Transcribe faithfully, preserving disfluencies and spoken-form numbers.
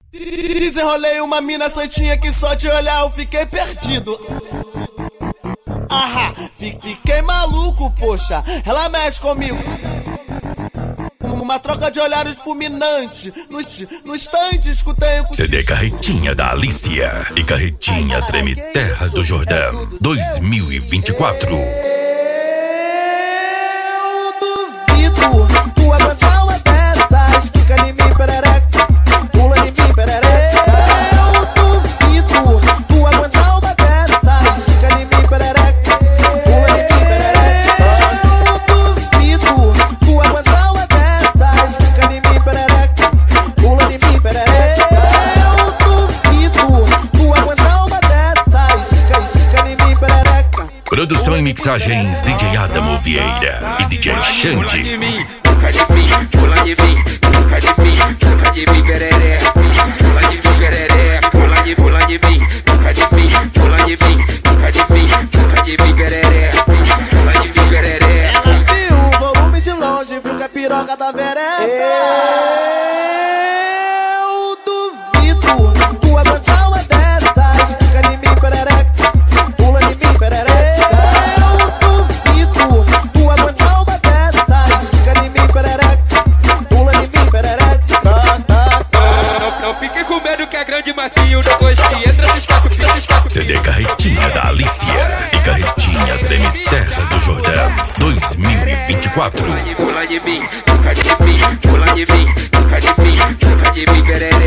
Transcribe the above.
Desenrolei uma mina santinha que só de olhar eu fiquei perdido. Ahá, fiquei maluco, poxa, ela mexe comigo. Uma troca de olhares fulminante. No, no estande escutei o C D Carretinha da Alicia e Carretinha Treme Terra do Jordão dois mil e vinte e quatro. Eu duvido tu aguentar uma dessas. Quica em mim, perereca. Pula em mim, perereca. Eu duvido tu aguentar uma dessas. Quica em mim, perereca. Pula em mim, perereca. Eu duvido tu aguentar uma dessas. Quica em mim, perereca. Pula em mim, perereca. Eu duvido tu aguentar uma dessas. Quica, quica em mim, perereca. Produção e mixagens D J Adamo Vieira e D J Xande. Pula de mim, pula de mim, pula de mim, pula de mim, perereca. Pula de mim, perereca. Pula de, pula de mim, pula de mim, pula de mim, pula de mim, pula de mim, perereca. Pula de mim, perereca. Ela viu o volume de longe, viu que a piroca da vereca. Eu duvido tu aguentar uma dessas. Fica em mim, perereca. Pula em mim, perereca. Eu duvido tu aguentar uma dessas. Fica em mim, perereca. Pula em mim, perereca. Não, não fique com medo que é grande macio. Depois que entra, se escape, se escape. C D Carretinha da Alicia e Carretinha Treme Terra do Jordão dois mil e vinte e quatro. Pula de mim, pula de mim, pula de mim, pula de mim, pula de mim, perereca.